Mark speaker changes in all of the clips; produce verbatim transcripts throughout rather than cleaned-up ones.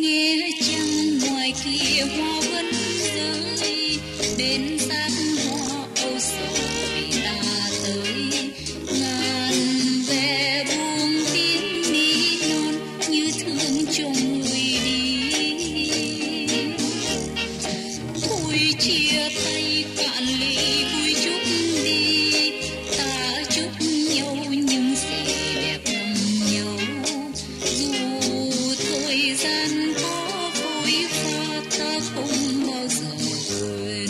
Speaker 1: nghe chăng ngoài kia hoa vẫn rơi, bên xác hoa âu sầu vì ta tới. Ngàn ve buông tiếng ní non như thương cho người đi. Thôi chia tay cạn ly vui chúc đi, ta chúc nhau những gì đẹp lòng nhau. Dù thời gian có phôi pha ta không bao giờ quên.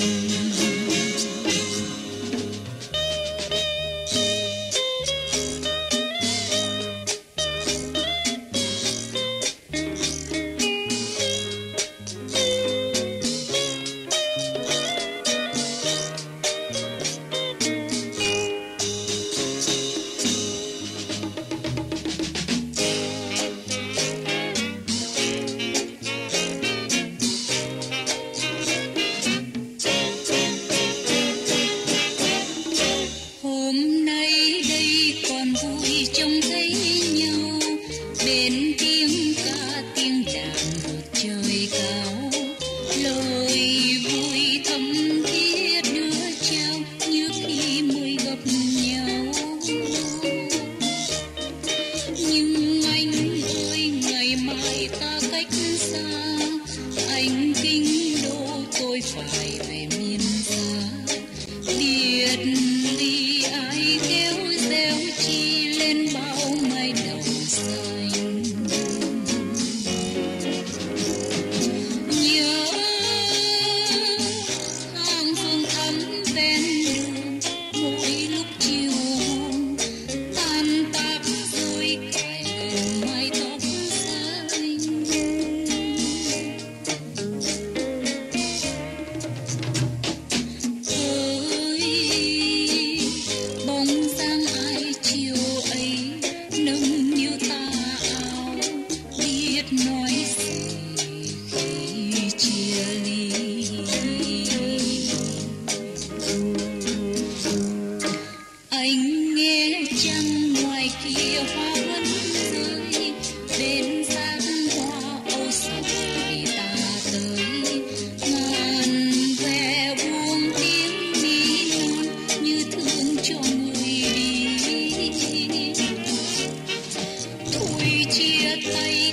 Speaker 1: Hôm nay đây còn vui trông thấy nhau, bên tiếng ca tiếng đàn vượt trời cao. Lời vui thắm thiết đưa trao như khi mới gặp nhau. Nhưng anh ơi ngày mai ta cách xa, anh kinh đô tôi phải về miền xa. Biệt ly ai kêu reo chi lên bao mái đầu xanh. Nhớ hàng hương thắm ven đường mỗi lúc chiều buông, tan tác rơi cài lên mái tóc xanh. Bóng dáng ai chiều ấy nâng niu tà áo, biết nói gì khi chia ly. Anh nghe chăng ngoài kia hoa vẫn rơi, bên xác hoa âu sầu vì ta tới. Ngàn ve buông tiếng ní non như thương cho người đi. Thôi chia tay